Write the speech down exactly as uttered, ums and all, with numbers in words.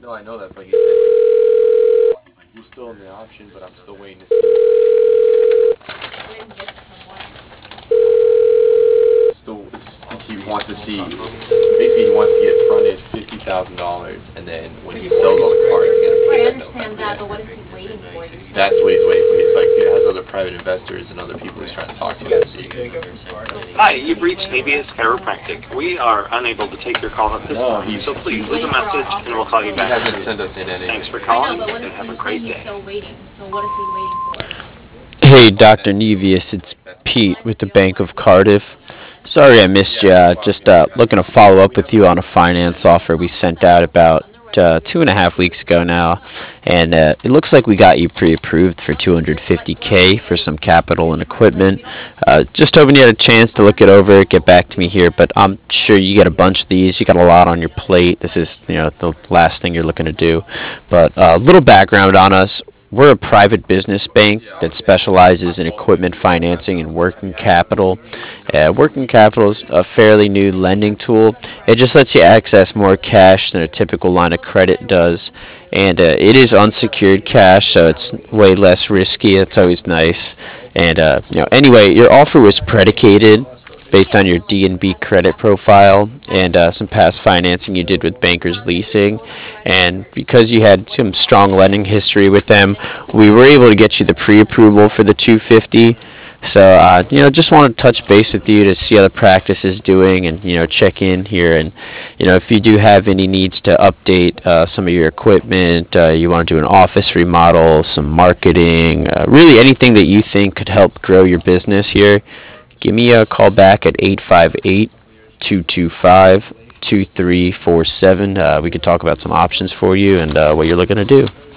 No, I know that, but he said he's still in the option, but I'm still waiting to see. Still, he wants to see. Basically, he wants to get fronted fifty thousand dollars, and then when he sells all the cars, he's gonna pay. I that understand that, but what is he waiting for? You said That's what he's waiting for. He's like, he has other private investors and other people he's trying to talk to to see. Hi, you've reached Navius Chiropractic. We are unable to take your call at this No, time, he's- so please he's- leave a message and we'll call you He back. hasn't sent us in any. Thanks for I calling know, but what and is have he a great saying he's day. still waiting? So what is he waiting for? Hey, Doctor Nevius, it's Pete with the Bank of Cardiff. Sorry I missed you. Uh, just uh, looking to follow up with you on a finance offer we sent out about uh, two and a half weeks ago now, and uh, it looks like we got you pre-approved for two hundred fifty k for some capital and equipment. Uh, just hoping you had a chance to look it over, get back to me here. But I'm sure you get a bunch of these. You got a lot on your plate. This is, you know, the last thing you're looking to do. But a uh, little background on us. We're a private business bank that specializes in equipment financing and working capital. Uh, working capital is a fairly new lending tool. It just lets you access more cash than a typical line of credit does. And uh, it is unsecured cash, so it's way less risky. It's always nice. And uh, you know, anyway, your offer was predicated based on your D and B credit profile and uh, some past financing you did with Bankers Leasing. And because you had some strong lending history with them, we were able to get you the pre-approval for the two hundred fifty. So, uh, you know, just want to touch base with you to see how the practice is doing and, you know, check in here. And, you know, if you do have any needs to update uh, some of your equipment, uh, you want to do an office remodel, some marketing, uh, really anything that you think could help grow your business here, give me a call back at eight five eight, two two five, two three four seven. Uh, we could talk about some options for you and uh, what you're looking to do.